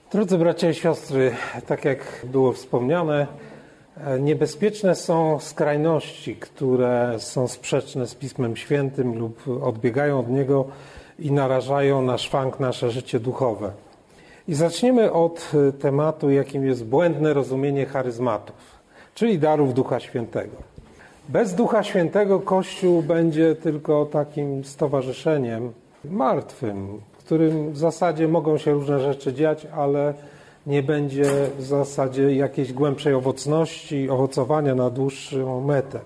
Drodzy bracia i siostry, tak jak było wspomniane, niebezpieczne są skrajności, które są sprzeczne z Pismem Świętym lub odbiegają od niego i narażają na szwank nasze życie duchowe. I zaczniemy od tematu, jakim jest błędne rozumienie charyzmatów, czyli darów Ducha Świętego. Bez Ducha Świętego Kościół będzie tylko takim stowarzyszeniem martwym, w którym w zasadzie mogą się różne rzeczy dziać, ale nie będzie w zasadzie jakiejś głębszej owocności, owocowania na dłuższą metę.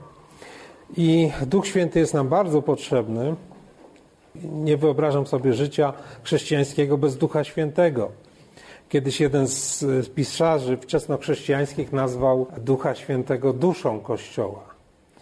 I Duch Święty jest nam bardzo potrzebny. Nie wyobrażam sobie życia chrześcijańskiego bez Ducha Świętego. Kiedyś jeden z pisarzy wczesnochrześcijańskich nazwał Ducha Świętego duszą Kościoła.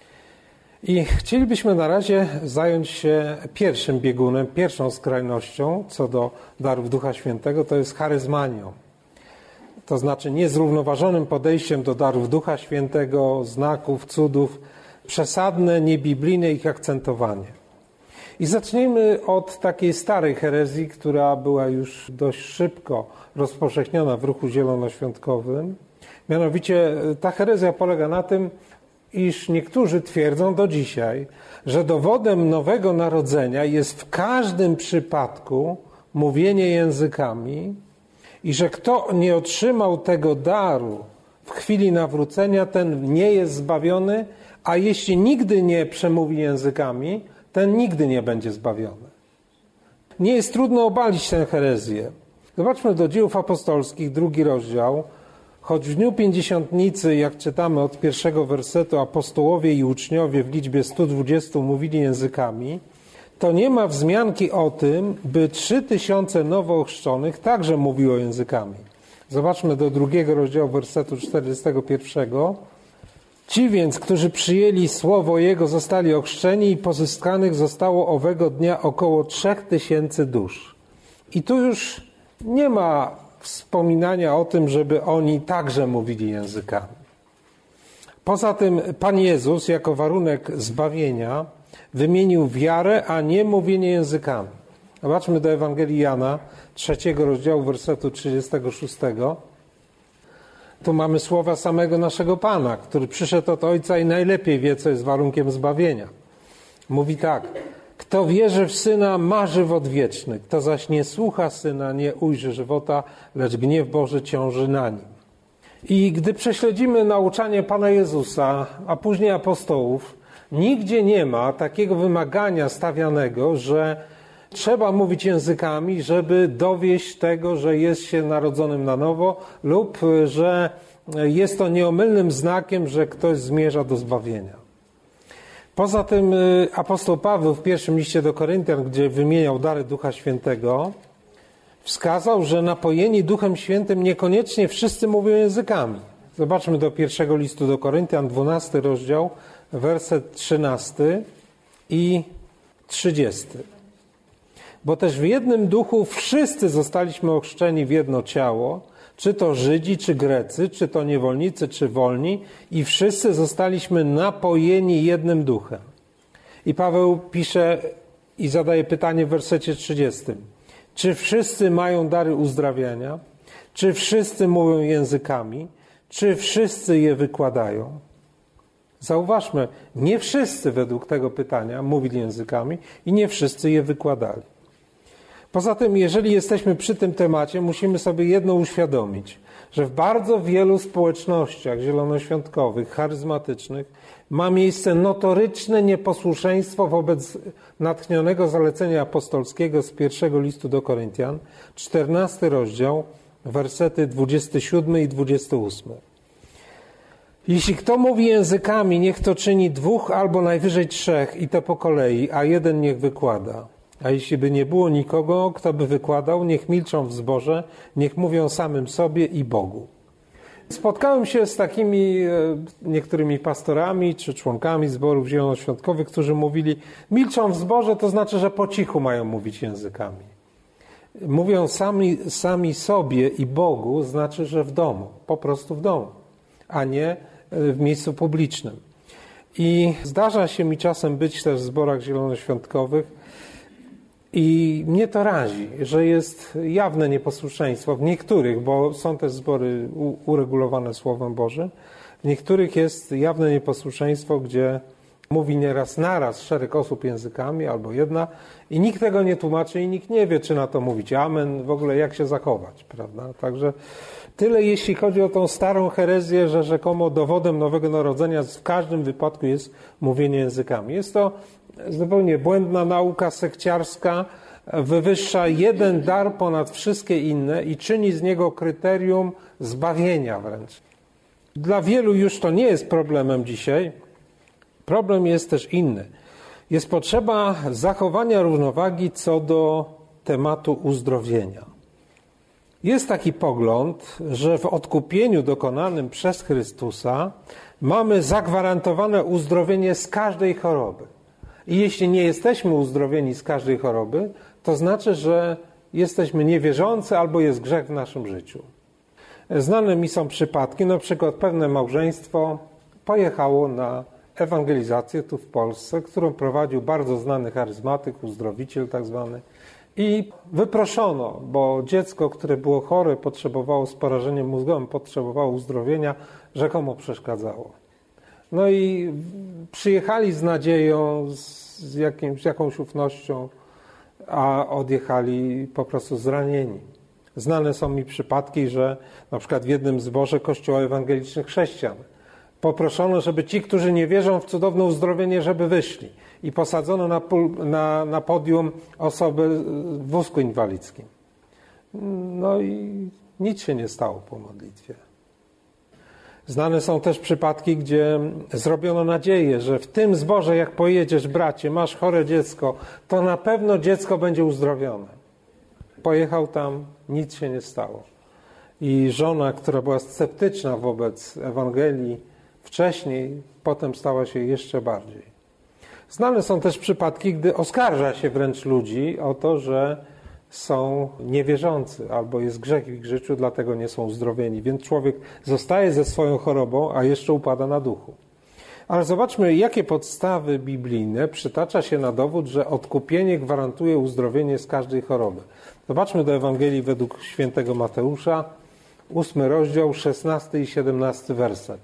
I chcielibyśmy na razie zająć się pierwszym biegunem, pierwszą skrajnością co do darów Ducha Świętego, to jest charyzmanią. To znaczy niezrównoważonym podejściem do darów Ducha Świętego, znaków, cudów, przesadne, niebiblijne ich akcentowanie. I zacznijmy od takiej starej herezji, która była już dość szybko rozpowszechniona w ruchu zielonoświątkowym. Mianowicie ta herezja polega na tym, iż niektórzy twierdzą do dzisiaj, że dowodem nowego narodzenia jest w każdym przypadku mówienie językami i że kto nie otrzymał tego daru w chwili nawrócenia, ten nie jest zbawiony, a jeśli nigdy nie przemówi językami, ten nigdy nie będzie zbawiony. Nie jest trudno obalić tę herezję. Zobaczmy do Dziejów Apostolskich, 2 rozdział. Choć w dniu Pięćdziesiątnicy, jak czytamy od 1 wersetu, apostołowie i uczniowie w liczbie 120 mówili językami, to nie ma wzmianki o tym, by 3000 nowo ochrzczonych także mówiło językami. Zobaczmy do 2 rozdziału wersetu 41. Ci więc, którzy przyjęli słowo Jego, zostali ochrzczeni i pozyskanych zostało owego dnia około 3000 dusz. I tu już nie ma wspominania o tym, żeby oni także mówili językami. Poza tym Pan Jezus jako warunek zbawienia wymienił wiarę, a nie mówienie językami. Zobaczmy do Ewangelii Jana, 3 rozdziału, wersetu 36. Tu mamy słowa samego naszego Pana, który przyszedł od Ojca i najlepiej wie, co jest warunkiem zbawienia. Mówi tak: kto wierzy w Syna, ma żywot wieczny. Kto zaś nie słucha Syna, nie ujrzy żywota, lecz gniew Boży ciąży na nim. I gdy prześledzimy nauczanie Pana Jezusa, a później apostołów, nigdzie nie ma takiego wymagania stawianego, że trzeba mówić językami, żeby dowieść tego, że jest się narodzonym na nowo lub że jest to nieomylnym znakiem, że ktoś zmierza do zbawienia. Poza tym apostoł Paweł w pierwszym liście do Koryntian, gdzie wymieniał dary Ducha Świętego, wskazał, że napojeni Duchem Świętym niekoniecznie wszyscy mówią językami. Zobaczmy do pierwszego listu do Koryntian, 12 rozdział, werset 13 i 30. Bo też w jednym duchu wszyscy zostaliśmy ochrzczeni w jedno ciało, czy to Żydzi, czy Grecy, czy to niewolnicy, czy wolni, i wszyscy zostaliśmy napojeni jednym duchem. I Paweł pisze i zadaje pytanie w wersecie 30. Czy wszyscy mają dary uzdrawiania? Czy wszyscy mówią językami? Czy wszyscy je wykładają? Zauważmy, nie wszyscy według tego pytania mówili językami i nie wszyscy je wykładali. Poza tym, jeżeli jesteśmy przy tym temacie, musimy sobie jedno uświadomić, że w bardzo wielu społecznościach zielonoświątkowych, charyzmatycznych ma miejsce notoryczne nieposłuszeństwo wobec natchnionego zalecenia apostolskiego z 1 listu do Koryntian, 14 rozdział, wersety 27 i 28. Jeśli kto mówi językami, niech to czyni 2 albo najwyżej 3 i to po kolei, a jeden niech wykłada. A jeśli by nie było nikogo, kto by wykładał, niech milczą w zborze, niech mówią samym sobie i Bogu. Spotkałem się z takimi niektórymi pastorami czy członkami zborów zielonoświątkowych, którzy mówili: milczą w zborze, to znaczy, że po cichu mają mówić językami. Mówią sami sobie i Bogu, znaczy, że w domu, po prostu w domu, a nie w miejscu publicznym. I zdarza się mi czasem być też w zborach zielonoświątkowych I mnie to razi, że jest jawne nieposłuszeństwo w niektórych, bo są też zbory uregulowane Słowem Bożym, w niektórych jest jawne nieposłuszeństwo, gdzie mówi nieraz naraz szereg osób językami albo jedna i nikt tego nie tłumaczy i nikt nie wie, czy na to mówić amen, w ogóle jak się zachować, prawda? Także tyle jeśli chodzi o tą starą herezję, że rzekomo dowodem Nowego Narodzenia w każdym wypadku jest mówienie językami. Jest to zupełnie błędna nauka sekciarska, wywyższa jeden dar ponad wszystkie inne i czyni z niego kryterium zbawienia wręcz. Dla wielu już to nie jest problemem dzisiaj. Problem jest też inny. Jest potrzeba zachowania równowagi co do tematu uzdrowienia. Jest taki pogląd, że w odkupieniu dokonanym przez Chrystusa mamy zagwarantowane uzdrowienie z każdej choroby. I jeśli nie jesteśmy uzdrowieni z każdej choroby, to znaczy, że jesteśmy niewierzący albo jest grzech w naszym życiu. Znane mi są przypadki, na przykład pewne małżeństwo pojechało na ewangelizację tu w Polsce, którą prowadził bardzo znany charyzmatyk, uzdrowiciel tak zwany. I wyproszono, bo dziecko, które było chore, potrzebowało z porażeniem mózgowym, potrzebowało uzdrowienia, rzekomo przeszkadzało. No i przyjechali z nadzieją, z jakąś ufnością, a odjechali po prostu zranieni. Znane są mi przypadki, że na przykład w jednym zborze Kościoła Ewangelicznych Chrześcijan poproszono, żeby ci, którzy nie wierzą w cudowne uzdrowienie, żeby wyszli. I posadzono na podium osoby w wózku inwalidzkim. No i nic się nie stało po modlitwie. Znane są też przypadki, gdzie zrobiono nadzieję, że w tym zborze, jak pojedziesz, bracie, masz chore dziecko, to na pewno dziecko będzie uzdrowione. Pojechał tam, nic się nie stało. I żona, która była sceptyczna wobec Ewangelii wcześniej, potem stała się jeszcze bardziej. Znane są też przypadki, gdy oskarża się wręcz ludzi o to, że są niewierzący albo jest grzech w ich życiu, dlatego nie są uzdrowieni. Więc człowiek zostaje ze swoją chorobą, a jeszcze upada na duchu. Ale zobaczmy, jakie podstawy biblijne przytacza się na dowód, że odkupienie gwarantuje uzdrowienie z każdej choroby. Zobaczmy do Ewangelii według świętego Mateusza, 8 rozdział, 16 i 17 werset.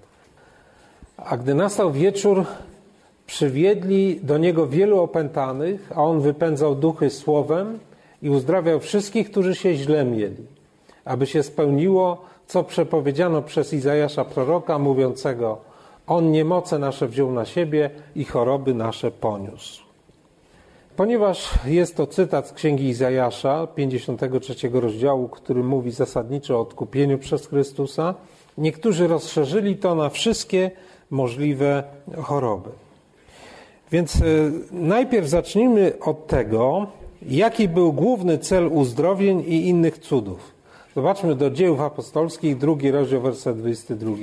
A gdy nastał wieczór, przywiedli do niego wielu opętanych, a on wypędzał duchy słowem i uzdrawiał wszystkich, którzy się źle mieli, aby się spełniło, co przepowiedziano przez Izajasza proroka, mówiącego: on niemoce nasze wziął na siebie i choroby nasze poniósł. Ponieważ jest to cytat z Księgi Izajasza, 53 rozdziału, który mówi zasadniczo o odkupieniu przez Chrystusa, niektórzy rozszerzyli to na wszystkie możliwe choroby. Więc najpierw zacznijmy od tego, jaki był główny cel uzdrowień i innych cudów. Zobaczmy do Dziejów Apostolskich, 2 rozdział, werset 22.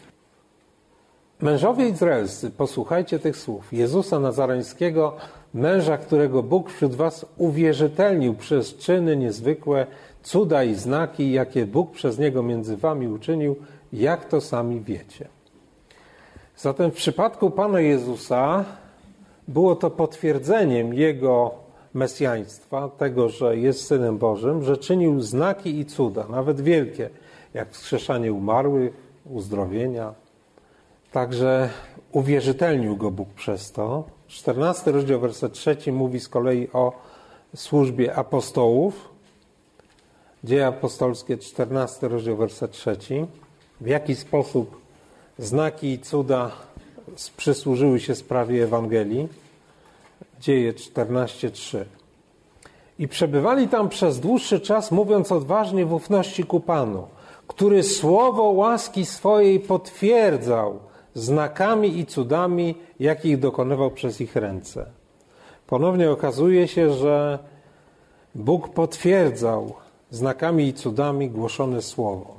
Mężowie izraelscy, posłuchajcie tych słów. Jezusa Nazareńskiego, męża, którego Bóg wśród was uwierzytelnił przez czyny niezwykłe, cuda i znaki, jakie Bóg przez Niego między wami uczynił, jak to sami wiecie. Zatem w przypadku Pana Jezusa było to potwierdzeniem Jego mesjaństwa, tego, że jest Synem Bożym, że czynił znaki i cuda, nawet wielkie, jak wskrzeszanie umarłych, uzdrowienia. Także uwierzytelnił Go Bóg przez to. 14 rozdział, werset 3 mówi z kolei o służbie apostołów. Dzieje apostolskie, 14 rozdział, werset 3. W jaki sposób znaki i cuda przysłużyły się sprawie Ewangelii. Dzieje 14:3. I przebywali tam przez dłuższy czas, mówiąc odważnie w ufności ku Panu, który słowo łaski swojej potwierdzał znakami i cudami, jakich dokonywał przez ich ręce. Ponownie okazuje się, że Bóg potwierdzał znakami i cudami głoszone słowo.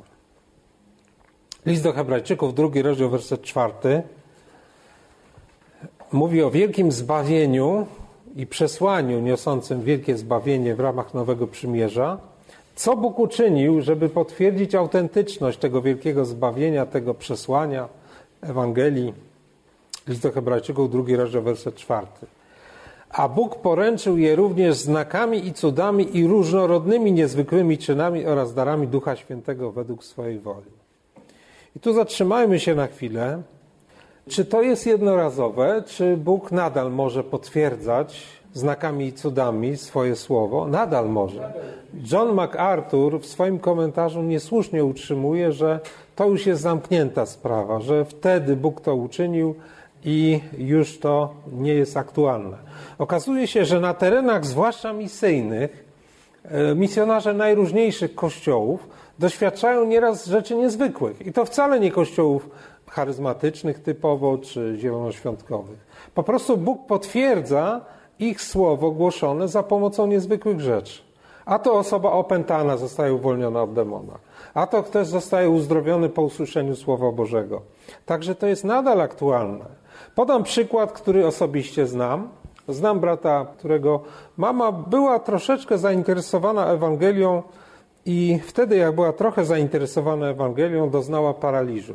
List do Hebrajczyków, 2 rozdział, werset 4 mówi o wielkim zbawieniu i przesłaniu niosącym wielkie zbawienie w ramach Nowego Przymierza. Co Bóg uczynił, żeby potwierdzić autentyczność tego wielkiego zbawienia, tego przesłania Ewangelii? List do Hebrajczyków, 2 rozdział, werset 4. a Bóg poręczył je również znakami i cudami i różnorodnymi niezwykłymi czynami oraz darami Ducha Świętego według swojej woli. I tu zatrzymajmy się na chwilę. Czy to jest jednorazowe? Czy Bóg nadal może potwierdzać znakami i cudami swoje słowo? Nadal może. John MacArthur w swoim komentarzu niesłusznie utrzymuje, że to już jest zamknięta sprawa, że wtedy Bóg to uczynił i już to nie jest aktualne. Okazuje się, że na terenach zwłaszcza misyjnych misjonarze najróżniejszych kościołów doświadczają nieraz rzeczy niezwykłych. I to wcale nie kościołów charyzmatycznych typowo, czy zielonoświątkowych. Po prostu Bóg potwierdza ich słowo głoszone za pomocą niezwykłych rzeczy. A to osoba opętana zostaje uwolniona od demona. A to ktoś zostaje uzdrowiony po usłyszeniu Słowa Bożego. Także to jest nadal aktualne. Podam przykład, który osobiście znam. Znam brata, którego mama była troszeczkę zainteresowana Ewangelią i wtedy, jak była trochę zainteresowana Ewangelią, doznała paraliżu.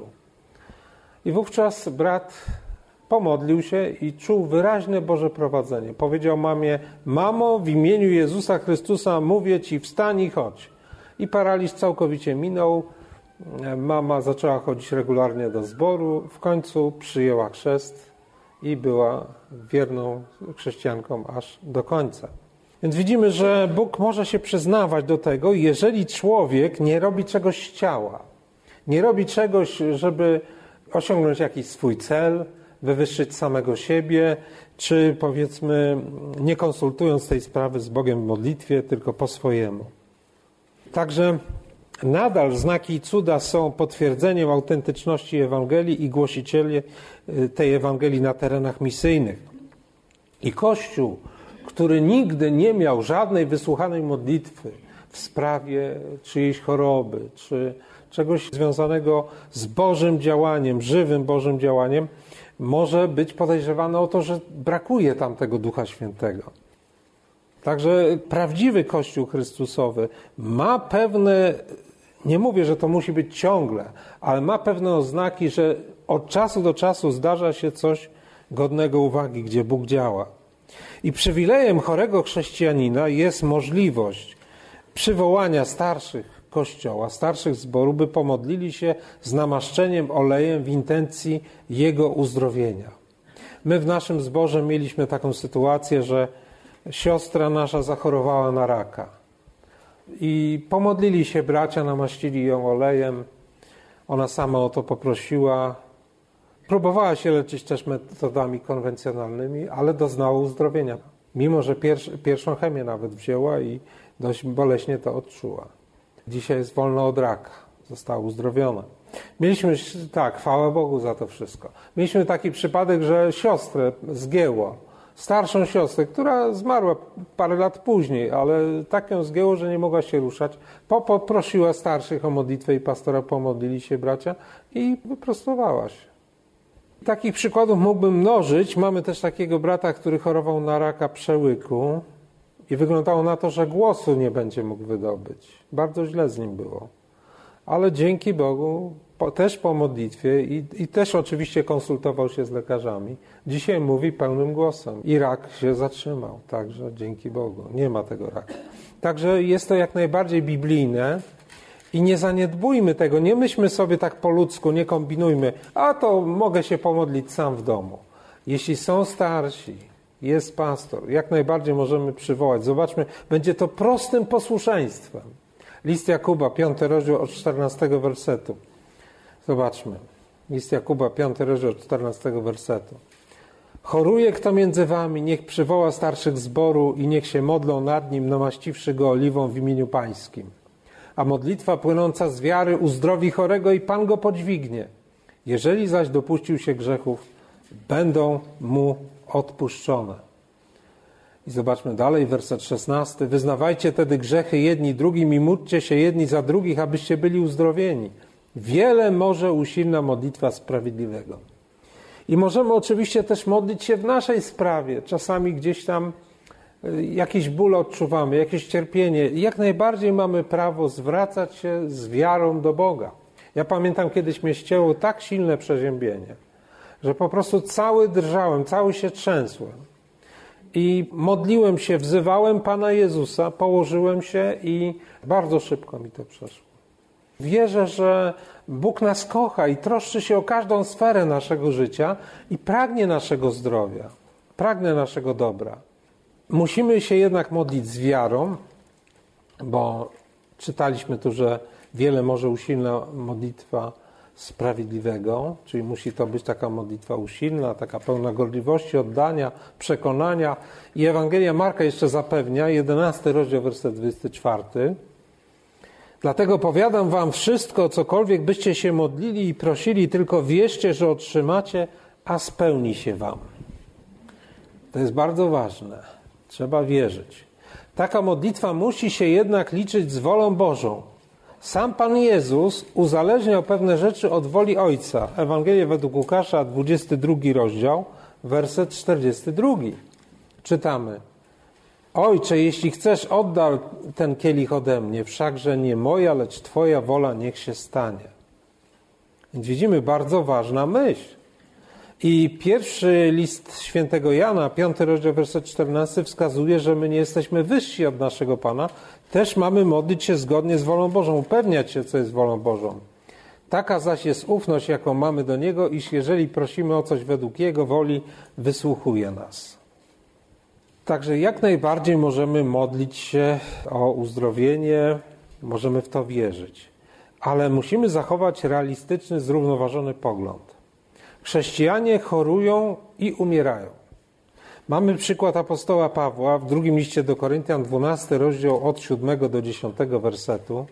I wówczas brat pomodlił się i czuł wyraźne Boże prowadzenie. Powiedział mamie: mamo, w imieniu Jezusa Chrystusa mówię Ci, wstań i chodź. I paraliż całkowicie minął. Mama zaczęła chodzić regularnie do zboru. W końcu przyjęła chrzest i była wierną chrześcijanką aż do końca. Więc widzimy, że Bóg może się przyznawać do tego, jeżeli człowiek nie robi czegoś z ciała. Nie robi czegoś, żeby osiągnąć jakiś swój cel, wywyższyć samego siebie, czy powiedzmy nie konsultując tej sprawy z Bogiem w modlitwie, tylko po swojemu. Także nadal znaki i cuda są potwierdzeniem autentyczności Ewangelii i głosicieli tej Ewangelii na terenach misyjnych. I Kościół, który nigdy nie miał żadnej wysłuchanej modlitwy w sprawie czyjejś choroby, czy czegoś związanego z Bożym działaniem, żywym Bożym działaniem, może być podejrzewany o to, że brakuje tam tego Ducha Świętego. Także prawdziwy Kościół Chrystusowy ma pewne, nie mówię, że to musi być ciągle, ale ma pewne oznaki, że od czasu do czasu zdarza się coś godnego uwagi, gdzie Bóg działa. I przywilejem chorego chrześcijanina jest możliwość przywołania starszych Kościoła, starszych zboru, by pomodlili się z namaszczeniem olejem w intencji jego uzdrowienia. My w naszym zborze mieliśmy taką sytuację, że siostra nasza zachorowała na raka. I pomodlili się bracia, namaścili ją olejem. Ona sama o to poprosiła. Próbowała się leczyć też metodami konwencjonalnymi, ale doznała uzdrowienia. Mimo że pierwszą chemię nawet wzięła i dość boleśnie to odczuła. Dzisiaj jest wolna od raka. Została uzdrowiona. Mieliśmy, tak, chwała Bogu za to wszystko. Mieliśmy taki przypadek, że siostrę zgięło. Starszą siostrę, która zmarła parę lat później, ale tak ją zgięło, że nie mogła się ruszać. Poprosiła starszych o modlitwę i pastora, pomodlili się bracia i wyprostowała się. Takich przykładów mógłbym mnożyć. Mamy też takiego brata, który chorował na raka przełyku i wyglądało na to, że głosu nie będzie mógł wydobyć. Bardzo źle z nim było. Ale dzięki Bogu, też po modlitwie i też oczywiście konsultował się z lekarzami. Dzisiaj mówi pełnym głosem i rak się zatrzymał. Także dzięki Bogu. Nie ma tego raka. Także jest to jak najbardziej biblijne i nie zaniedbujmy tego. Nie myślmy sobie tak po ludzku, nie kombinujmy. A to mogę się pomodlić sam w domu. Jeśli są starsi, jest pastor, jak najbardziej możemy przywołać. Zobaczmy, będzie to prostym posłuszeństwem. List Jakuba, 5 rozdział od 14 wersetu. Zobaczmy. List Jakuba, 5 rozdział od 14 wersetu. Choruje kto między wami, niech przywoła starszych zboru i niech się modlą nad nim, namaściwszy go oliwą w imieniu pańskim. A modlitwa płynąca z wiary uzdrowi chorego i Pan go podźwignie. Jeżeli zaś dopuścił się grzechów, będą mu odpuszczone. I zobaczmy dalej, werset 16. Wyznawajcie tedy grzechy jedni drugim i módlcie się jedni za drugich, abyście byli uzdrowieni. Wiele może usilna modlitwa sprawiedliwego. I możemy oczywiście też modlić się w naszej sprawie. Czasami gdzieś tam jakiś ból odczuwamy, jakieś cierpienie. I jak najbardziej mamy prawo zwracać się z wiarą do Boga. Ja pamiętam, kiedyś mnie ścięło tak silne przeziębienie, że po prostu cały drżałem, cały się trzęsłem. i modliłem się, wzywałem Pana Jezusa, położyłem się i bardzo szybko mi to przeszło. Wierzę, że Bóg nas kocha i troszczy się o każdą sferę naszego życia i pragnie naszego zdrowia, pragnie naszego dobra. Musimy się jednak modlić z wiarą, bo czytaliśmy tu, że wiele może usilna modlitwa sprawiedliwego, czyli musi to być taka modlitwa usilna, taka pełna gorliwości, oddania, przekonania. I Ewangelia Marka jeszcze zapewnia, 11 rozdział, werset 24. Dlatego powiadam wam wszystko, cokolwiek byście się modlili i prosili, tylko wierzcie, że otrzymacie, a spełni się wam. To jest bardzo ważne. Trzeba wierzyć. Taka modlitwa musi się jednak liczyć z wolą Bożą. Sam Pan Jezus uzależniał pewne rzeczy od woli Ojca. Ewangelia według Łukasza, 22 rozdział, werset 42. Czytamy. Ojcze, jeśli chcesz, oddal ten kielich ode mnie, wszakże nie moja, lecz Twoja wola niech się stanie. Więc widzimy, bardzo ważna myśl. I pierwszy list świętego Jana, 5 rozdział, werset 14 wskazuje, że my nie jesteśmy wyżsi od naszego Pana. Też mamy modlić się zgodnie z wolą Bożą, upewniać się, co jest wolą Bożą. Taka zaś jest ufność, jaką mamy do Niego, iż jeżeli prosimy o coś według Jego woli, wysłuchuje nas. Także jak najbardziej możemy modlić się o uzdrowienie, możemy w to wierzyć. Ale musimy zachować realistyczny, zrównoważony pogląd. Chrześcijanie chorują i umierają. Mamy przykład apostoła Pawła w drugim liście do Koryntian, 12 rozdział od 7 do 10 wersetu,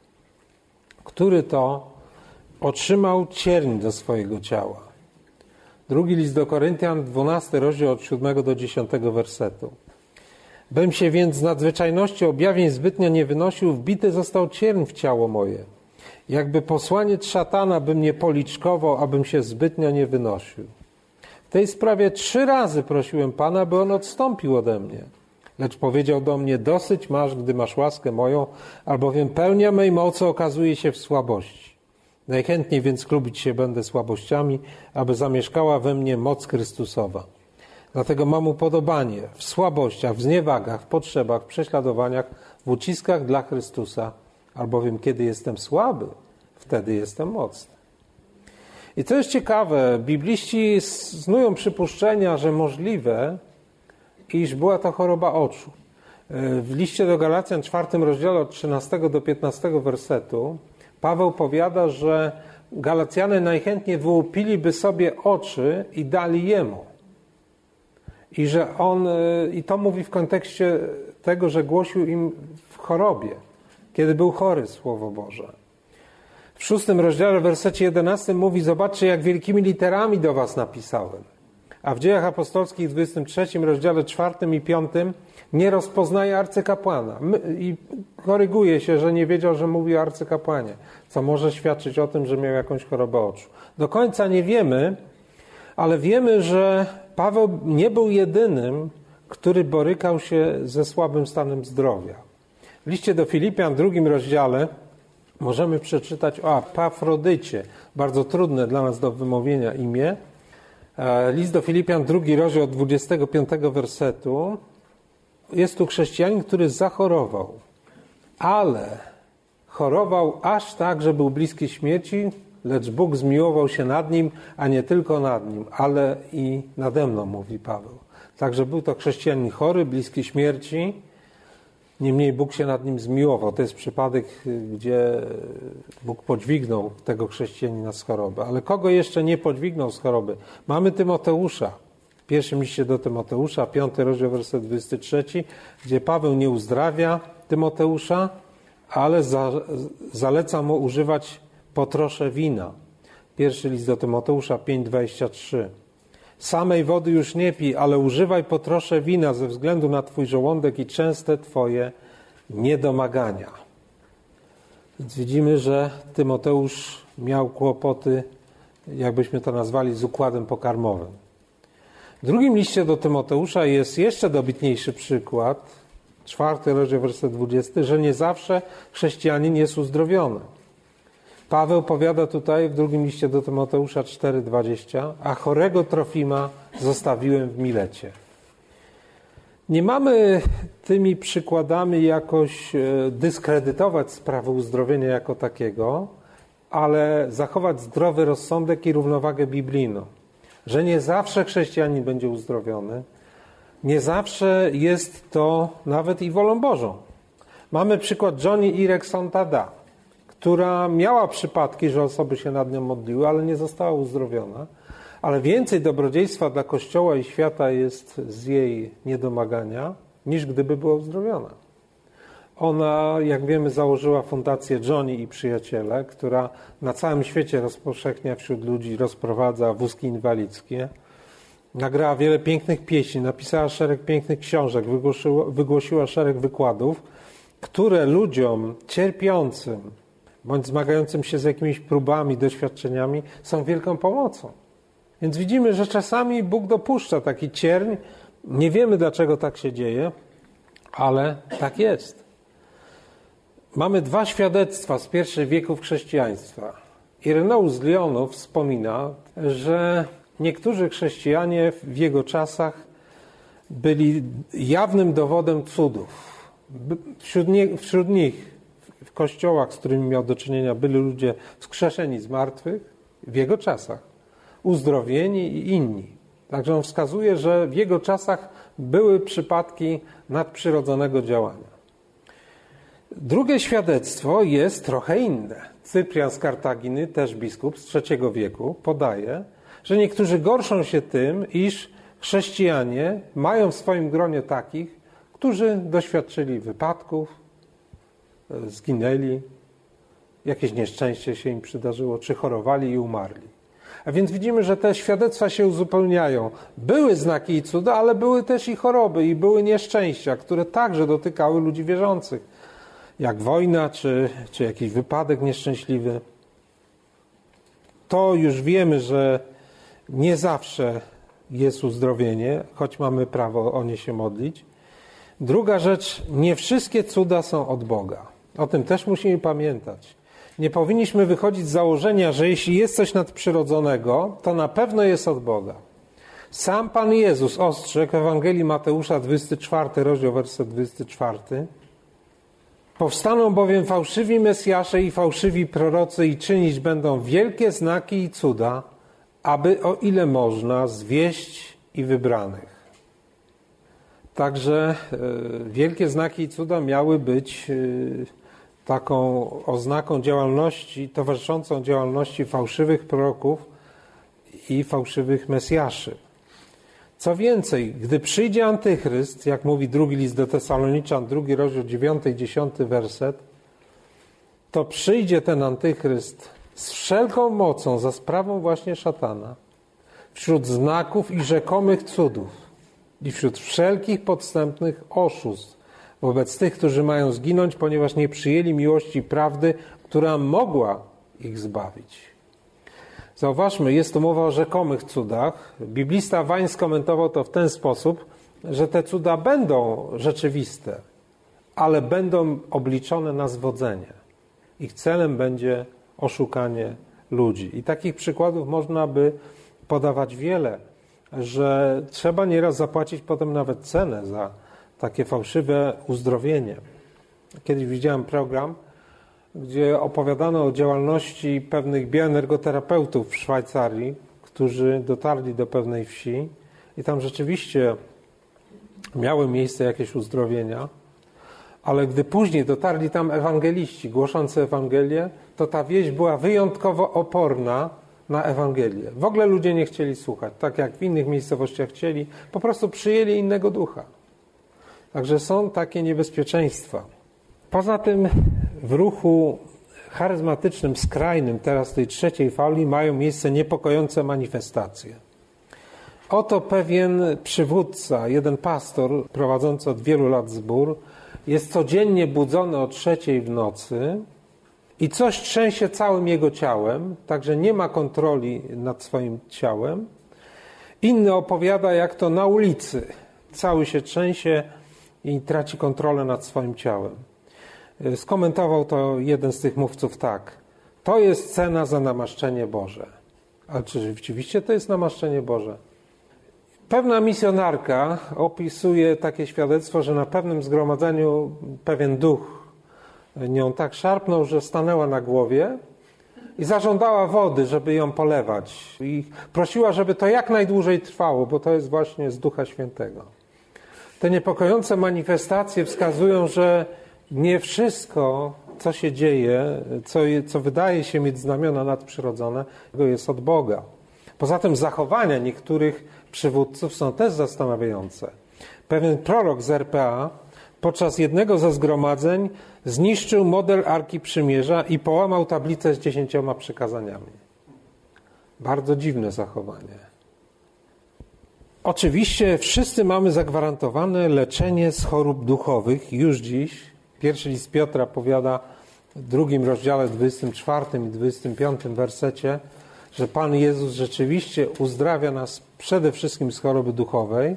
który to otrzymał cierń do swojego ciała. Drugi list do Koryntian, 12 rozdział od 7 do 10 wersetu. Bym się więc z nadzwyczajności objawień zbytnio nie wynosił, wbity został cierń w ciało moje. Jakby posłaniec szatana by mnie policzkował, abym się zbytnio nie wynosił. W tej sprawie 3 razy prosiłem Pana, by On odstąpił ode mnie. Lecz powiedział do mnie, dosyć masz, gdy masz łaskę moją, albowiem pełnia mej mocy okazuje się w słabości. Najchętniej więc chlubić się będę słabościami, aby zamieszkała we mnie moc Chrystusowa. Dlatego mam upodobanie w słabościach, w zniewagach, w potrzebach, w prześladowaniach, w uciskach dla Chrystusa, albowiem kiedy jestem słaby, wtedy jestem mocny. I co jest ciekawe, bibliści snują przypuszczenia, że możliwe, iż była to choroba oczu. W liście do Galacjan, 4 rozdziale od 13 do 15 wersetu, Paweł powiada, że Galacjanie najchętniej wyłupiliby sobie oczy i dali jemu. I że on, i to mówi w kontekście tego, że głosił im w chorobie, kiedy był chory, Słowo Boże. W 6 rozdziale, w wersecie 11 mówi, zobaczcie, jak wielkimi literami do was napisałem. A w Dziejach Apostolskich, w 23 rozdziale, 4 i 5 nie rozpoznaje arcykapłana. I koryguje się, że nie wiedział, że mówi o arcykapłanie, co może świadczyć o tym, że miał jakąś chorobę oczu. Do końca nie wiemy, ale wiemy, że Paweł nie był jedynym, który borykał się ze słabym stanem zdrowia. W liście do Filipian, w 2 rozdziale, możemy przeczytać o Epafrodycie, bardzo trudne dla nas do wymówienia imię. List do Filipian, 2 rozdział od 25 wersetu. Jest tu chrześcijanin, który zachorował, ale chorował aż tak, że był bliski śmierci, lecz Bóg zmiłował się nad nim, a nie tylko nad nim, ale i nade mną, mówi Paweł. Także był to chrześcijanin chory, bliski śmierci, niemniej Bóg się nad nim zmiłował. To jest przypadek, gdzie Bóg podźwignął tego chrześcijanina z choroby. Ale kogo jeszcze nie podźwignął z choroby? Mamy Tymoteusza. W pierwszym liście do Tymoteusza, 5 rozdział, werset 23, gdzie Paweł nie uzdrawia Tymoteusza, ale zaleca mu używać po trosze wina. Pierwszy list do Tymoteusza, 5:23. Samej wody już nie pij, ale używaj po trosze wina ze względu na twój żołądek i częste twoje niedomagania. Więc widzimy, że Tymoteusz miał kłopoty, jakbyśmy to nazwali, z układem pokarmowym. W drugim liście do Tymoteusza jest jeszcze dobitniejszy przykład, 4 rozdział, werset 20, że nie zawsze chrześcijanin jest uzdrowiony. Paweł powiada tutaj w drugim liście do Tymoteusza 4:20, a chorego Trofima zostawiłem w Milecie. Nie mamy tymi przykładami jakoś dyskredytować sprawy uzdrowienia jako takiego, ale zachować zdrowy rozsądek i równowagę biblijną. Że nie zawsze chrześcijanin będzie uzdrowiony, nie zawsze jest to nawet i wolą Bożą. Mamy przykład Joni Ereckson Tada, która miała przypadki, że osoby się nad nią modliły, ale nie została uzdrowiona. Ale więcej dobrodziejstwa dla Kościoła i świata jest z jej niedomagania, niż gdyby była uzdrowiona. Ona, jak wiemy, założyła fundację Joni i Przyjaciele, która na całym świecie rozpowszechnia wśród ludzi, rozprowadza wózki inwalidzkie. Nagrała wiele pięknych pieśni, napisała szereg pięknych książek, wygłosiła szereg wykładów, które ludziom cierpiącym bądź zmagającym się z jakimiś próbami, doświadczeniami są wielką pomocą. Więc widzimy, że czasami Bóg dopuszcza taki cierń. Nie wiemy, dlaczego tak się dzieje, ale tak jest. Mamy dwa świadectwa z pierwszych wieków chrześcijaństwa. Ireneusz z Lyonu wspomina, że niektórzy chrześcijanie w jego czasach byli jawnym dowodem cudów. Wśród nich, w kościołach, z którymi miał do czynienia, byli ludzie wskrzeszeni z martwych w jego czasach, uzdrowieni i inni. Także on wskazuje, że w jego czasach były przypadki nadprzyrodzonego działania. Drugie świadectwo jest trochę inne. Cyprian z Kartaginy, też biskup z III wieku, podaje, że niektórzy gorszą się tym, iż chrześcijanie mają w swoim gronie takich, którzy doświadczyli wypadków, zginęli, jakieś nieszczęście się im przydarzyło, czy chorowali i umarli. A więc widzimy, że te świadectwa się uzupełniają. Były znaki i cuda, ale były też i choroby, i były nieszczęścia, które także dotykały ludzi wierzących, jak wojna, czy jakiś wypadek nieszczęśliwy. To już wiemy, że nie zawsze jest uzdrowienie, choć mamy prawo o nie się modlić. Druga rzecz, nie wszystkie cuda są od Boga. O tym też musimy pamiętać. Nie powinniśmy wychodzić z założenia, że jeśli jest coś nadprzyrodzonego, to na pewno jest od Boga. Sam Pan Jezus ostrzegł w Ewangelii Mateusza 24, rozdział werset 24. Powstaną bowiem fałszywi Mesjasze i fałszywi prorocy i czynić będą wielkie znaki i cuda, aby o ile można zwieść i wybranych. Także wielkie znaki i cuda miały być taką oznaką działalności, towarzyszącą działalności fałszywych proroków i fałszywych Mesjaszy. Co więcej, gdy przyjdzie Antychryst, jak mówi drugi list do Tesaloniczan, 2 rozdział 9 i 10 werset, to przyjdzie ten Antychryst z wszelką mocą za sprawą właśnie szatana, wśród znaków i rzekomych cudów i wśród wszelkich podstępnych oszustw wobec tych, którzy mają zginąć, ponieważ nie przyjęli miłości i prawdy, która mogła ich zbawić. Zauważmy, jest tu mowa o rzekomych cudach. Biblista Wein skomentował to w ten sposób, że te cuda będą rzeczywiste, ale będą obliczone na zwodzenie. Ich celem będzie oszukanie ludzi. I takich przykładów można by podawać wiele, że trzeba nieraz zapłacić potem nawet cenę za takie fałszywe uzdrowienie. Kiedyś widziałem program, gdzie opowiadano o działalności pewnych bioenergoterapeutów w Szwajcarii, którzy dotarli do pewnej wsi i tam rzeczywiście miały miejsce jakieś uzdrowienia, ale gdy później dotarli tam ewangeliści głoszący Ewangelię, to ta wieś była wyjątkowo oporna na Ewangelię. W ogóle ludzie nie chcieli słuchać, tak jak w innych miejscowościach chcieli, po prostu przyjęli innego ducha. Także są takie niebezpieczeństwa. Poza tym w ruchu charyzmatycznym, skrajnym, teraz tej trzeciej fali, mają miejsce niepokojące manifestacje. Oto pewien przywódca, jeden pastor prowadzący od wielu lat zbór, jest codziennie budzony o 3:00 w nocy i coś trzęsie całym jego ciałem, także nie ma kontroli nad swoim ciałem. Inny opowiada, jak to na ulicy. Cały się trzęsie i traci kontrolę nad swoim ciałem. Skomentował to jeden z tych mówców tak. To jest cena za namaszczenie Boże. Ale czy rzeczywiście to jest namaszczenie Boże? Pewna misjonarka opisuje takie świadectwo, że na pewnym zgromadzeniu pewien duch nią tak szarpnął, że stanęła na głowie i zażądała wody, żeby ją polewać. I prosiła, żeby to jak najdłużej trwało, bo to jest właśnie z Ducha Świętego. Te niepokojące manifestacje wskazują, że nie wszystko, co się dzieje, co wydaje się mieć znamiona nadprzyrodzone, jest od Boga. Poza tym zachowania niektórych przywódców są też zastanawiające. Pewien prorok z RPA podczas jednego ze zgromadzeń zniszczył model Arki Przymierza i połamał tablicę z 10 przykazaniami. Bardzo dziwne zachowanie. Oczywiście wszyscy mamy zagwarantowane leczenie z chorób duchowych już dziś. Pierwszy list Piotra powiada w 2 rozdziale 24 i 25 wersecie, że Pan Jezus rzeczywiście uzdrawia nas przede wszystkim z choroby duchowej.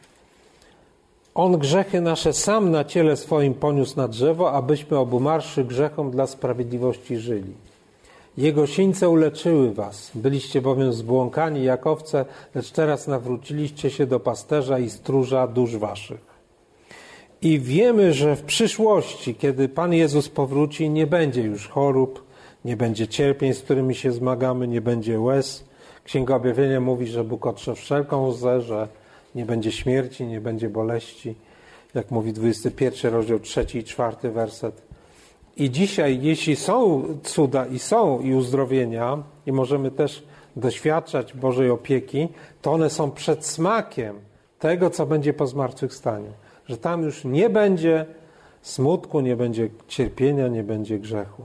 On grzechy nasze sam na ciele swoim poniósł na drzewo, abyśmy obumarszy grzechom dla sprawiedliwości żyli. Jego sińce uleczyły was. Byliście bowiem zbłąkani jak owce, lecz teraz nawróciliście się do pasterza i stróża dusz waszych. I wiemy, że w przyszłości, kiedy Pan Jezus powróci, nie będzie już chorób, nie będzie cierpień, z którymi się zmagamy, nie będzie łez. Księga Objawienia mówi, że Bóg otrze wszelką łzę, że nie będzie śmierci, nie będzie boleści. Jak mówi 21 rozdział 3 i 4 werset. I dzisiaj, jeśli są cuda i uzdrowienia i możemy też doświadczać Bożej opieki, to one są przedsmakiem tego, co będzie po zmartwychwstaniu. Że tam już nie będzie smutku, nie będzie cierpienia, nie będzie grzechu.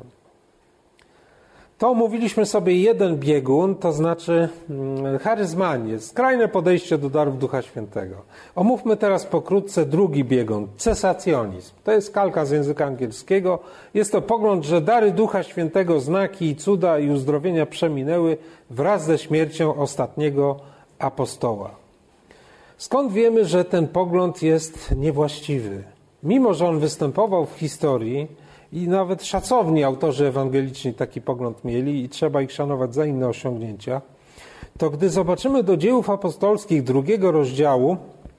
To omówiliśmy sobie jeden biegun, to znaczy charyzmanie, skrajne podejście do darów Ducha Świętego. Omówmy teraz pokrótce drugi biegun, cesacjonizm. To jest kalka z języka angielskiego. Jest to pogląd, że dary Ducha Świętego, znaki i cuda i uzdrowienia przeminęły wraz ze śmiercią ostatniego apostoła. Skąd wiemy, że ten pogląd jest niewłaściwy? Mimo że on występował w historii, i nawet szacowni autorzy ewangeliczni taki pogląd mieli i trzeba ich szanować za inne osiągnięcia, to gdy zobaczymy do Dziejów Apostolskich 2 rozdziału,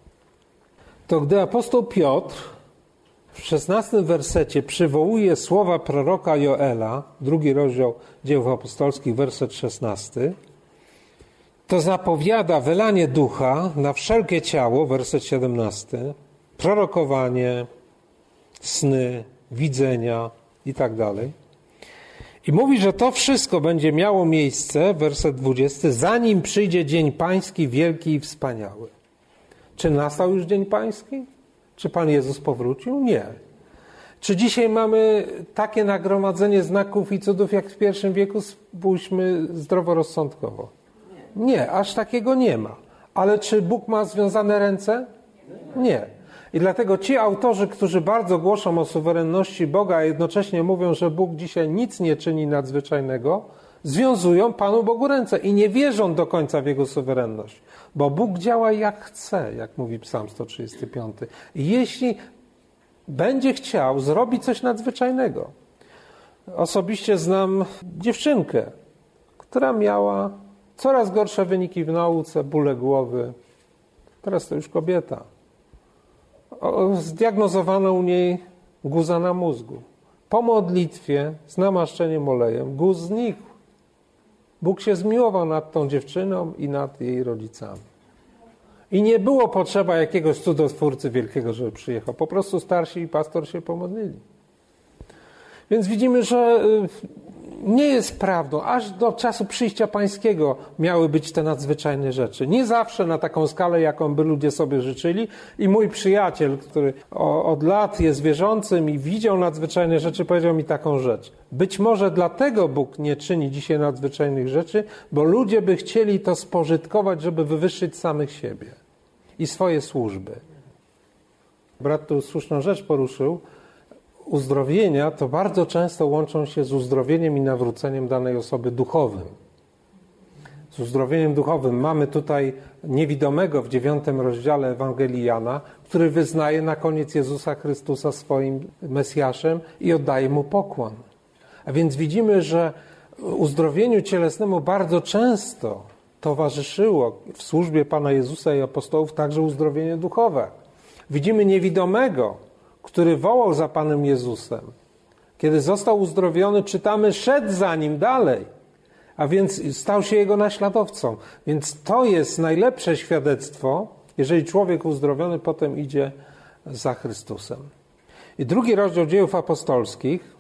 to gdy apostoł Piotr w 16 wersecie przywołuje słowa proroka Joela, 2 rozdział Dziejów Apostolskich, werset 16, to zapowiada wylanie ducha na wszelkie ciało, werset 17, prorokowanie, sny, widzenia i tak dalej. I mówi, że to wszystko będzie miało miejsce, werset 20, zanim przyjdzie dzień pański wielki i wspaniały. Czy nastał już dzień pański? Czy Pan Jezus powrócił? Nie. Czy dzisiaj mamy takie nagromadzenie znaków i cudów jak w pierwszym wieku? Spójrzmy zdroworozsądkowo. Nie, aż takiego nie ma. Ale czy Bóg ma związane ręce? Nie. I dlatego ci autorzy, którzy bardzo głoszą o suwerenności Boga, a jednocześnie mówią, że Bóg dzisiaj nic nie czyni nadzwyczajnego, związują Panu Bogu ręce i nie wierzą do końca w Jego suwerenność. Bo Bóg działa jak chce, jak mówi Psalm 135. I jeśli będzie chciał, zrobi coś nadzwyczajnego. Osobiście znam dziewczynkę, która miała coraz gorsze wyniki w nauce, bóle głowy. Teraz to już kobieta. Zdiagnozowano u niej guza na mózgu. Po modlitwie z namaszczeniem olejem guz znikł. Bóg się zmiłował nad tą dziewczyną i nad jej rodzicami. I nie było potrzeba jakiegoś cudotwórcy wielkiego, żeby przyjechał. Po prostu starsi i pastor się pomodlili. Więc widzimy, że nie jest prawdą. Aż do czasu przyjścia pańskiego miały być te nadzwyczajne rzeczy. Nie zawsze na taką skalę, jaką by ludzie sobie życzyli. I mój przyjaciel, który od lat jest wierzącym i widział nadzwyczajne rzeczy, powiedział mi taką rzecz. Być może dlatego Bóg nie czyni dzisiaj nadzwyczajnych rzeczy, bo ludzie by chcieli to spożytkować, żeby wywyższyć samych siebie i swoje służby. Brat tu słuszną rzecz poruszył. Uzdrowienia to bardzo często łączą się z uzdrowieniem i nawróceniem danej osoby duchowym. Z uzdrowieniem duchowym mamy tutaj niewidomego w 9 rozdziale Ewangelii Jana, który wyznaje na koniec Jezusa Chrystusa swoim Mesjaszem i oddaje Mu pokłon. A więc widzimy, że uzdrowieniu cielesnemu bardzo często towarzyszyło w służbie Pana Jezusa i apostołów także uzdrowienie duchowe. Widzimy niewidomego, który wołał za Panem Jezusem. Kiedy został uzdrowiony, czytamy, szedł za Nim dalej, a więc stał się Jego naśladowcą. Więc to jest najlepsze świadectwo, jeżeli człowiek uzdrowiony potem idzie za Chrystusem. I 2 rozdział Dziejów Apostolskich,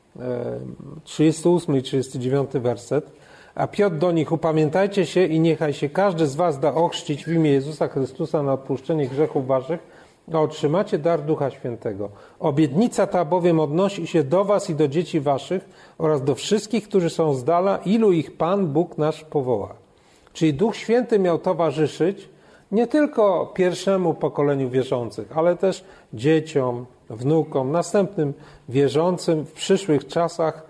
38 i 39 werset. A Piotr do nich: upamiętajcie się i niechaj się każdy z was da ochrzcić w imię Jezusa Chrystusa na odpuszczenie grzechów waszych, a otrzymacie dar Ducha Świętego. Obietnica ta bowiem odnosi się do was i do dzieci waszych oraz do wszystkich, którzy są z dala, ilu ich Pan Bóg nasz powoła. Czyli Duch Święty miał towarzyszyć nie tylko pierwszemu pokoleniu wierzących, ale też dzieciom, wnukom, następnym wierzącym w przyszłych czasach,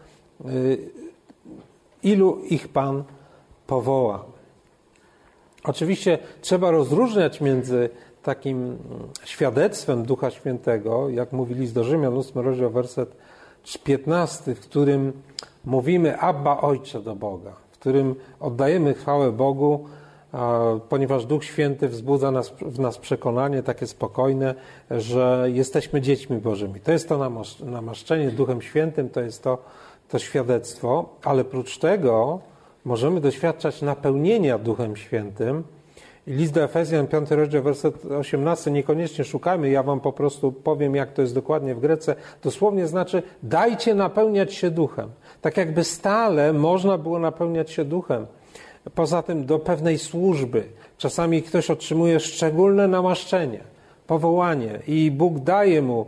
ilu ich Pan powoła. Oczywiście trzeba rozróżniać między takim świadectwem Ducha Świętego, jak mówi list do Rzymian, 8 rozdział, werset 15, w którym mówimy Abba, Ojcze do Boga, w którym oddajemy chwałę Bogu, ponieważ Duch Święty wzbudza w nas przekonanie takie spokojne, że jesteśmy dziećmi Bożymi. To jest to namaszczenie Duchem Świętym, to jest to świadectwo, ale prócz tego możemy doświadczać napełnienia Duchem Świętym. I list do Efezjan, 5 rozdział, werset 18, niekoniecznie szukajmy, ja wam po prostu powiem, jak to jest dokładnie w Grece. Dosłownie znaczy, dajcie napełniać się Duchem. Tak jakby stale można było napełniać się Duchem. Poza tym do pewnej służby. Czasami ktoś otrzymuje szczególne namaszczenie, powołanie i Bóg daje mu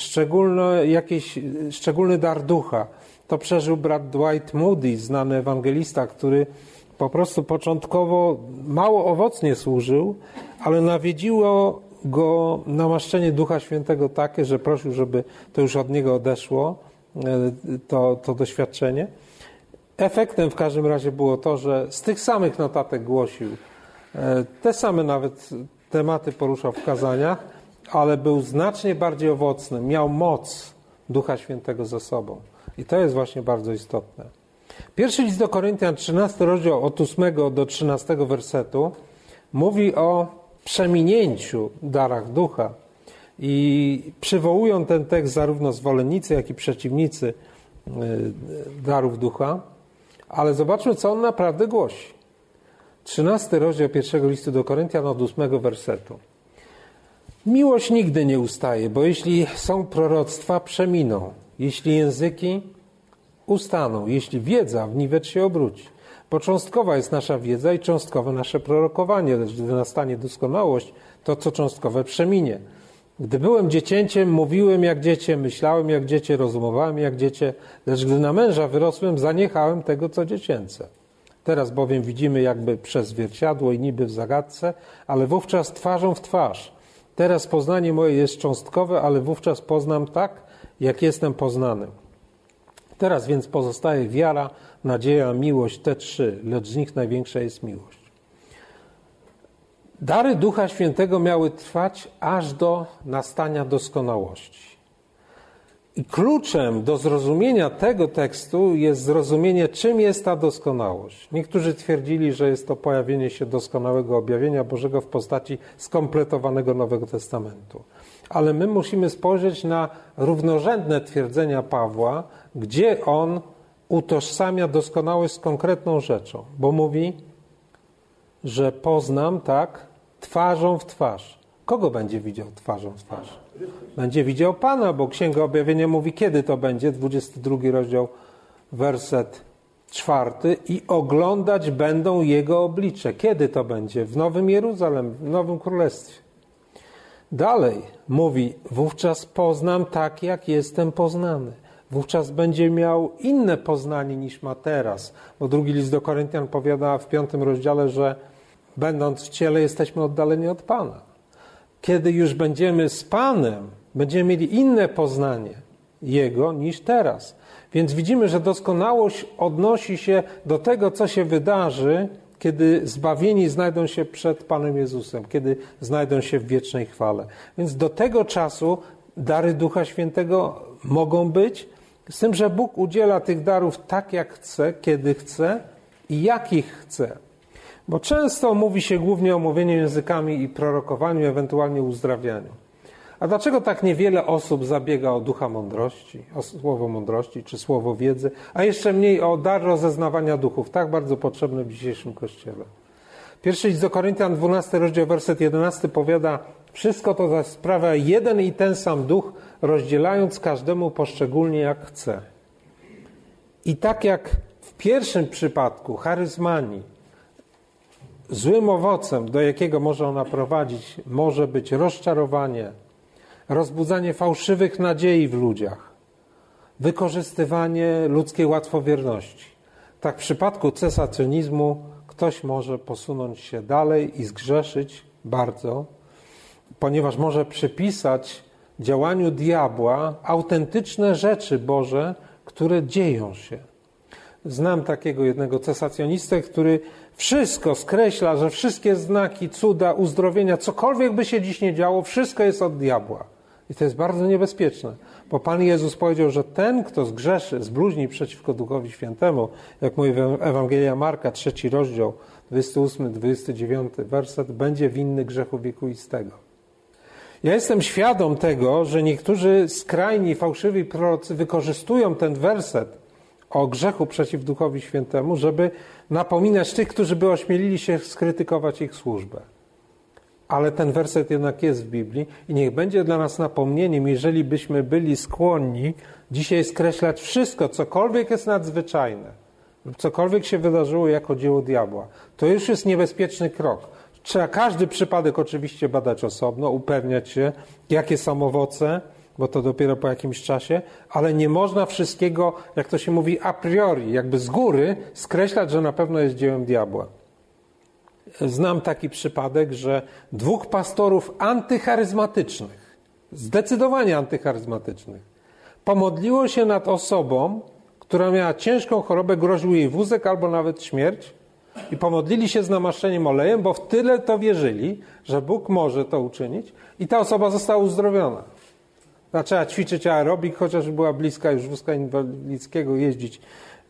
szczególny dar ducha. To przeżył brat Dwight Moody, znany ewangelista, który po prostu początkowo mało owocnie służył, ale nawiedziło go namaszczenie Ducha Świętego takie, że prosił, żeby to już od niego odeszło, to doświadczenie. Efektem w każdym razie było to, że z tych samych notatek głosił, te same nawet tematy poruszał w kazaniach, ale był znacznie bardziej owocny, miał moc Ducha Świętego ze sobą. I to jest właśnie bardzo istotne. Pierwszy list do Koryntian, 13 rozdział od 8 do 13 wersetu mówi o przeminięciu darach ducha. I przywołują ten tekst zarówno zwolennicy, jak i przeciwnicy darów ducha. Ale zobaczmy, co on naprawdę głosi. 13 rozdział pierwszego listu do Koryntian od 8 wersetu. Miłość nigdy nie ustaje, bo jeśli są proroctwa, przeminą. Jeśli języki, ustaną. Jeśli wiedza, w niwecz się obróci. Bo cząstkowa jest nasza wiedza i cząstkowe nasze prorokowanie, lecz gdy nastanie doskonałość, to co cząstkowe przeminie. Gdy byłem dziecięciem, mówiłem jak dziecię, myślałem jak dziecię, rozumowałem jak dziecię, lecz gdy na męża wyrosłem, zaniechałem tego, co dziecięce. Teraz bowiem widzimy jakby przez zwierciadło i niby w zagadce, ale wówczas twarzą w twarz. Teraz poznanie moje jest cząstkowe, ale wówczas poznam tak, jak jestem poznany. Teraz więc pozostaje wiara, nadzieja, miłość, te trzy, lecz z nich największa jest miłość. Dary Ducha Świętego miały trwać aż do nastania doskonałości. I kluczem do zrozumienia tego tekstu jest zrozumienie, czym jest ta doskonałość. Niektórzy twierdzili, że jest to pojawienie się doskonałego objawienia Bożego w postaci skompletowanego Nowego Testamentu. Ale my musimy spojrzeć na równorzędne twierdzenia Pawła, gdzie on utożsamia doskonałość z konkretną rzeczą, bo mówi, że poznam, tak, twarzą w twarz. Kogo będzie widział twarzą w twarz? Będzie widział Pana, bo Księga Objawienia mówi, kiedy to będzie, 22 rozdział, werset 4. I oglądać będą Jego oblicze. Kiedy to będzie? W Nowym Jeruzalem, w Nowym Królestwie. Dalej mówi, wówczas poznam tak, jak jestem poznany. Wówczas będzie miał inne poznanie niż ma teraz. Bo drugi list do Koryntian powiada w 5 rozdziale, że będąc w ciele jesteśmy oddaleni od Pana. Kiedy już będziemy z Panem, będziemy mieli inne poznanie Jego niż teraz. Więc widzimy, że doskonałość odnosi się do tego, co się wydarzy, kiedy zbawieni znajdą się przed Panem Jezusem, kiedy znajdą się w wiecznej chwale. Więc do tego czasu dary Ducha Świętego mogą być, z tym, że Bóg udziela tych darów tak, jak chce, kiedy chce i jakich chce. Bo często mówi się głównie o mówieniu językami i prorokowaniu, ewentualnie uzdrawianiu. A dlaczego tak niewiele osób zabiega o ducha mądrości, o słowo mądrości czy słowo wiedzy, a jeszcze mniej o dar rozeznawania duchów, tak bardzo potrzebny w dzisiejszym Kościele? Pierwszy list do Koryntian, 12 rozdział, werset 11 powiada: wszystko to zaś sprawia jeden i ten sam duch, rozdzielając każdemu poszczególnie jak chce. I tak jak w pierwszym przypadku charyzmanii, złym owocem, do jakiego może ona prowadzić, może być rozczarowanie, rozbudzanie fałszywych nadziei w ludziach, wykorzystywanie ludzkiej łatwowierności. Tak w przypadku cesacjonizmu ktoś może posunąć się dalej i zgrzeszyć bardzo, ponieważ może przypisać działaniu diabła autentyczne rzeczy Boże, które dzieją się. Znam takiego jednego cesacjonistę, który wszystko skreśla, że wszystkie znaki, cuda, uzdrowienia, cokolwiek by się dziś nie działo, wszystko jest od diabła. I to jest bardzo niebezpieczne, bo Pan Jezus powiedział, że ten, kto zgrzeszy, zbluźni przeciwko Duchowi Świętemu, jak mówi Ewangelia Marka, 3 rozdział, 28-29 werset, będzie winny grzechu wiekuistego. Ja jestem świadom tego, że niektórzy skrajni, fałszywi prorocy wykorzystują ten werset o grzechu przeciw Duchowi Świętemu, żeby napominać tych, którzy by ośmielili się skrytykować ich służbę. Ale ten werset jednak jest w Biblii i niech będzie dla nas napomnieniem, jeżeli byśmy byli skłonni dzisiaj skreślać wszystko, cokolwiek jest nadzwyczajne lub cokolwiek się wydarzyło jako dzieło diabła. To już jest niebezpieczny krok. Trzeba każdy przypadek oczywiście badać osobno, upewniać się, jakie są owoce, bo to dopiero po jakimś czasie, ale nie można wszystkiego, jak to się mówi, a priori, jakby z góry skreślać, że na pewno jest dziełem diabła. Znam taki przypadek, że 2 pastorów antycharyzmatycznych, zdecydowanie antycharyzmatycznych, pomodliło się nad osobą, która miała ciężką chorobę, groził jej wózek albo nawet śmierć, i pomodlili się z namaszczeniem olejem, bo w tyle to wierzyli, że Bóg może to uczynić, i ta osoba została uzdrowiona. Zaczęła ćwiczyć aerobik, chociaż była bliska już wózka inwalidzkiego, jeździć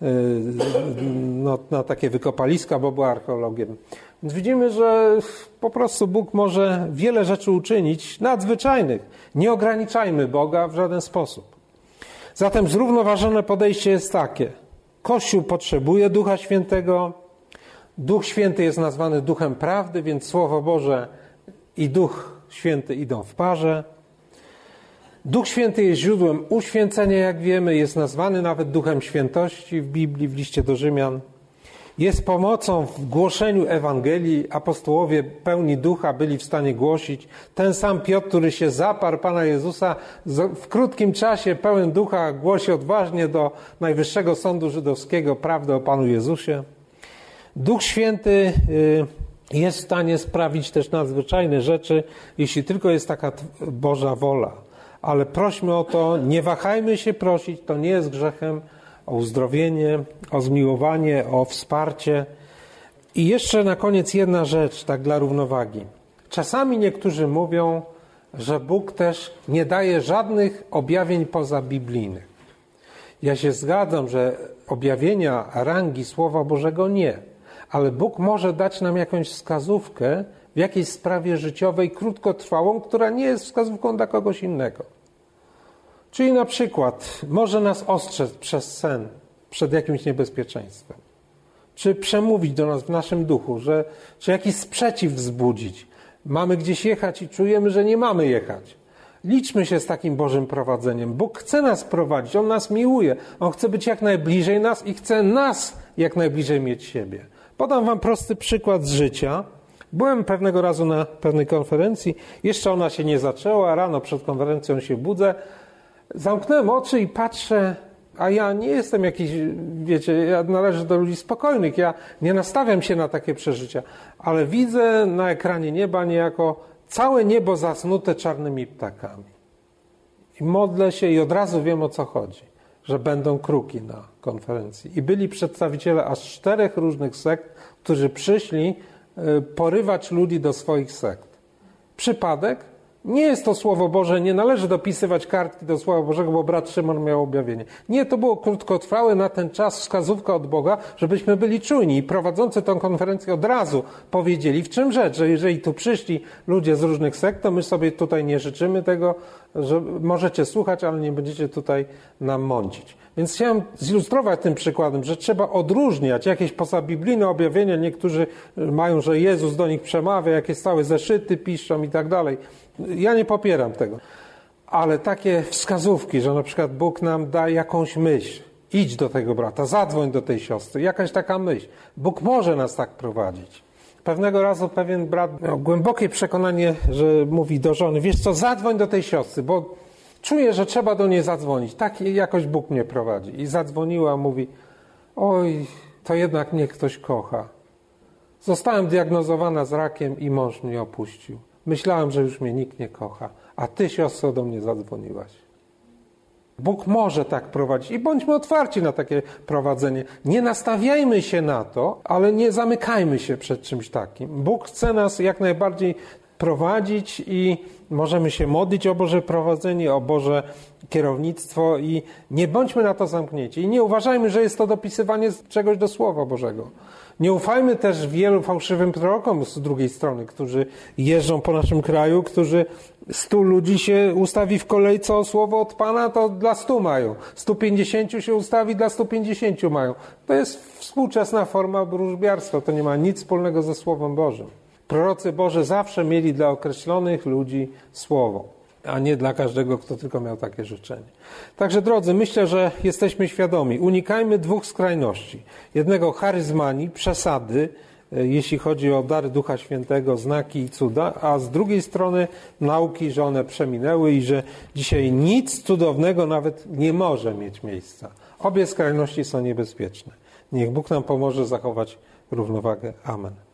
na takie wykopaliska, bo była archeologiem. Więc widzimy, że po prostu Bóg może wiele rzeczy uczynić nadzwyczajnych. Nie ograniczajmy Boga w żaden sposób. Zatem zrównoważone podejście jest takie. Kościół potrzebuje Ducha Świętego. Duch Święty jest nazwany Duchem Prawdy, więc Słowo Boże i Duch Święty idą w parze. Duch Święty jest źródłem uświęcenia, jak wiemy, jest nazwany nawet Duchem Świętości w Biblii, w liście do Rzymian. Jest pomocą w głoszeniu Ewangelii. Apostołowie pełni ducha byli w stanie głosić. Ten sam Piotr, który się zaparł Pana Jezusa, w krótkim czasie pełen ducha głosi odważnie do Najwyższego Sądu Żydowskiego prawdę o Panu Jezusie. Duch Święty jest w stanie sprawić też nadzwyczajne rzeczy, jeśli tylko jest taka Boża wola. Ale prośmy o to, nie wahajmy się prosić, to nie jest grzechem, o uzdrowienie, o zmiłowanie, o wsparcie. I jeszcze na koniec jedna rzecz, tak dla równowagi. Czasami niektórzy mówią, że Bóg też nie daje żadnych objawień pozabiblijnych. Ja się zgadzam, że objawienia rangi Słowa Bożego nie, ale Bóg może dać nam jakąś wskazówkę w jakiejś sprawie życiowej, krótkotrwałą, która nie jest wskazówką dla kogoś innego. Czyli na przykład może nas ostrzec przez sen przed jakimś niebezpieczeństwem. Czy przemówić do nas w naszym duchu, czy jakiś sprzeciw wzbudzić. Mamy gdzieś jechać i czujemy, że nie mamy jechać. Liczmy się z takim Bożym prowadzeniem. Bóg chce nas prowadzić, On nas miłuje. On chce być jak najbliżej nas i chce nas jak najbliżej mieć siebie. Podam wam prosty przykład z życia. Byłem pewnego razu na pewnej konferencji. Jeszcze ona się nie zaczęła. Rano przed konferencją się budzę. Zamknąłem oczy i patrzę, a ja nie jestem jakiś, wiecie, ja należę do ludzi spokojnych, ja nie nastawiam się na takie przeżycia, ale widzę na ekranie nieba niejako całe niebo zasnute czarnymi ptakami. I modlę się i od razu wiem, o co chodzi, że będą kruki na konferencji. I byli przedstawiciele aż 4 różnych sekt, którzy przyszli porywać ludzi do swoich sekt. Przypadek? Nie jest to Słowo Boże, nie należy dopisywać kartki do Słowa Bożego, bo brat Szymon miał objawienie. Nie, to było krótkotrwałe na ten czas wskazówka od Boga, żebyśmy byli czujni. I prowadzący tę konferencję od razu powiedzieli, w czym rzecz, że jeżeli tu przyszli ludzie z różnych sekt, to my sobie tutaj nie życzymy tego, że możecie słuchać, ale nie będziecie tutaj nam mącić. Więc chciałem zilustrować tym przykładem, że trzeba odróżniać jakieś pozabiblijne objawienia. Niektórzy mają, że Jezus do nich przemawia, jakieś całe zeszyty piszą i tak dalej. Ja nie popieram tego. Ale takie wskazówki, że na przykład Bóg nam da jakąś myśl. Idź do tego brata, zadzwoń do tej siostry. Jakaś taka myśl. Bóg może nas tak prowadzić. Pewnego razu pewien brat miał głębokie przekonanie, że mówi do żony, wiesz co, zadzwoń do tej siostry, bo czuję, że trzeba do niej zadzwonić. Tak jakoś Bóg mnie prowadzi. I zadzwoniła, mówi, oj, to jednak mnie ktoś kocha. Zostałem diagnozowana z rakiem i mąż mnie opuścił. Myślałem, że już mnie nikt nie kocha, a ty, siostro, do mnie zadzwoniłaś. Bóg może tak prowadzić i bądźmy otwarci na takie prowadzenie. Nie nastawiajmy się na to, ale nie zamykajmy się przed czymś takim. Bóg chce nas jak najbardziej prowadzić i możemy się modlić o Boże prowadzenie, o Boże kierownictwo i nie bądźmy na to zamknięci. I nie uważajmy, że jest to dopisywanie czegoś do Słowa Bożego. Nie ufajmy też wielu fałszywym prorokom z drugiej strony, którzy jeżdżą po naszym kraju, którzy 100 ludzi się ustawi w kolejce o słowo od Pana, to dla 100 mają. 150 się ustawi, dla 150 mają. To jest współczesna forma wróżbiarstwa. To nie ma nic wspólnego ze Słowem Bożym. Prorocy Boże zawsze mieli dla określonych ludzi słowo, a nie dla każdego, kto tylko miał takie życzenie. Także drodzy, myślę, że jesteśmy świadomi. Unikajmy dwóch skrajności. Jednego charyzmanii, przesady, jeśli chodzi o dary Ducha Świętego, znaki i cuda, a z drugiej strony nauki, że one przeminęły i że dzisiaj nic cudownego nawet nie może mieć miejsca. Obie skrajności są niebezpieczne. Niech Bóg nam pomoże zachować równowagę. Amen.